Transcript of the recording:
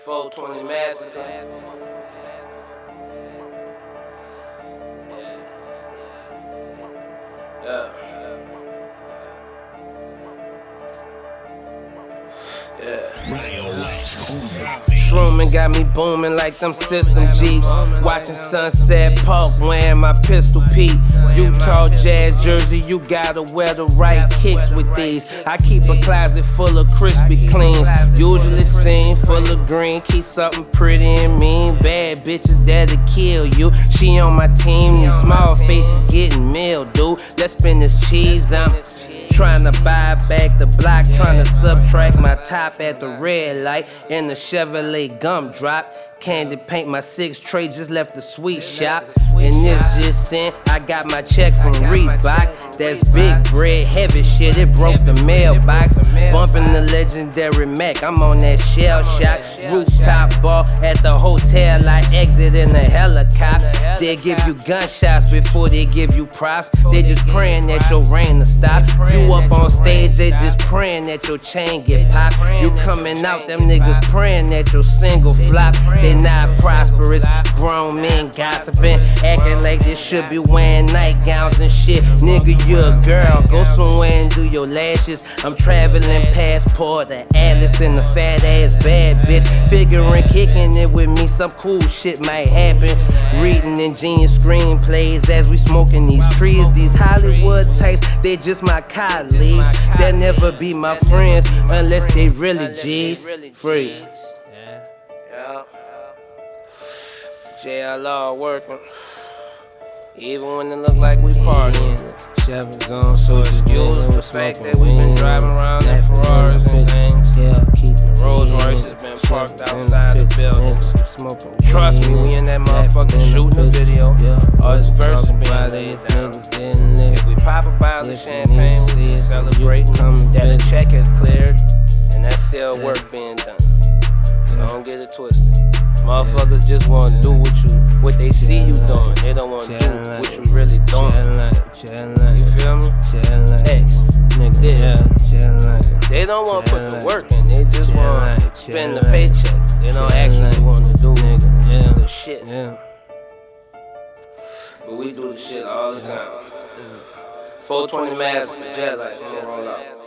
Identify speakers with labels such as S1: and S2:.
S1: 420 Massacre. Yeah. Shrooming got me booming like them system Jeeps. Watching Sunset Park, wearing my pistol Pete. Utah Jazz jersey, you gotta wear the right kicks with these. I keep a closet full of crispy cleans. Usually seen full of green. Keep something pretty and mean. Bad bitches that'll kill you. She on my team, these small faces getting mildew. Let's spin this cheese, I'm trying to buy back the block, trying to subtract my top at the red light in the Chevrolet gumdrop. Candy paint my 6 tray, just left the sweet shop. And this just sent, I got my check from Reebok. That's big bread, heavy shit, it broke the mailbox. Bumping the legendary Mac, I'm on that shell shock. Rooftop bar at the hotel, I exit in a helicopter. They give you gunshots before they give you props. They just praying that your rain to stop. You up on stage, they just praying that your chain get popped. You coming out, them niggas praying that your single flop. They not prosperous, grown men gossiping, acting like they should be wearing nightgowns and shit. Nigga, you a girl, go somewhere and do your lashes. I'm traveling passport, the Atlas and the fat ass bad bitch. Figuring kicking it with me, some cool shit might happen. Reading ingenious screenplays as we smoking these trees. These Hollywood types, they just my colleagues. They'll never be my friends unless they really G's. Freeze. JLR working, even when it look like we partying. Chevys on, so excuse the fact that we been driving around in Ferraris and things. Rolls Royce has been parked outside the building. Trust me, we in that motherfucker shooting a video. All this verses being laid down. If we pop a bottle of champagne, we can celebrate that the check has cleared, and that's still work being done. So don't get it twisted. Motherfuckers just wanna do what they see you doing. They don't wanna do what you really doing. You feel me? X, nigga, they don't wanna put the work in. They just wanna spend the paycheck. They don't actually wanna do the shit. But we do the shit all the time. 420 Massacre, Jet Life, roll out.